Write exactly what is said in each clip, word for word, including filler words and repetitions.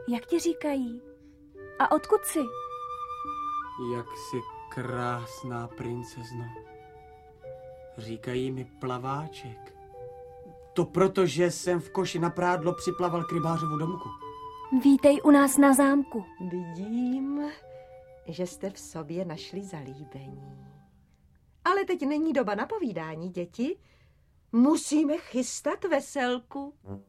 Jak ti říkají? A odkud jsi? Jak jsi krásná, princezno. Říkají mi Plaváček. To proto, že jsem v koši na prádlo připlaval k rybářovu domku. Vítej u nás na zámku. Vidím, že jste v sobě našli zalíbení. Ale teď není doba na povídání, děti. Musíme chystat veselku.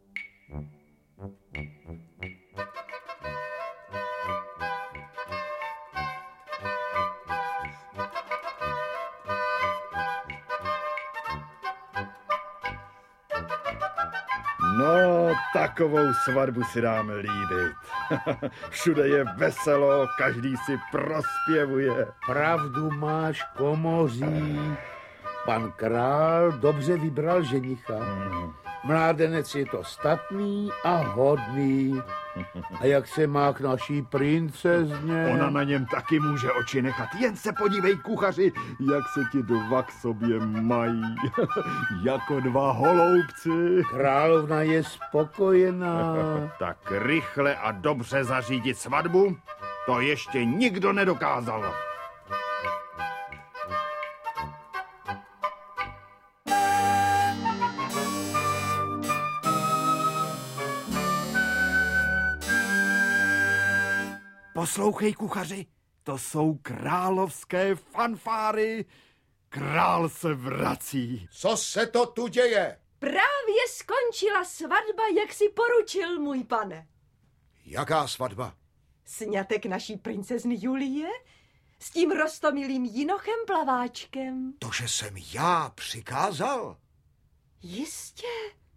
No, takovou svatbu si dáme líbit. Všude je veselo, každý si prospěvuje. Pravdu máš, komoří. Pan král dobře vybral ženicha. Mládenec je to statný a hodný. A jak se má k naší princezně? Ona na něm taky může oči nechat. Jen se podívej, kuchaři, jak se ti dva k sobě mají. Jako dva holoubci. Královna je spokojená. Tak rychle a dobře zařídit svatbu, to ještě nikdo nedokázal. Poslouchej, kuchaři, to jsou královské fanfáry. Král se vrací. Co se to tu děje? Právě skončila svatba, jak si poručil, můj pane. Jaká svatba? Sňatek naší princezny Julie s tím roztomilým jinochem Plaváčkem. To, že jsem já přikázal? Jistě,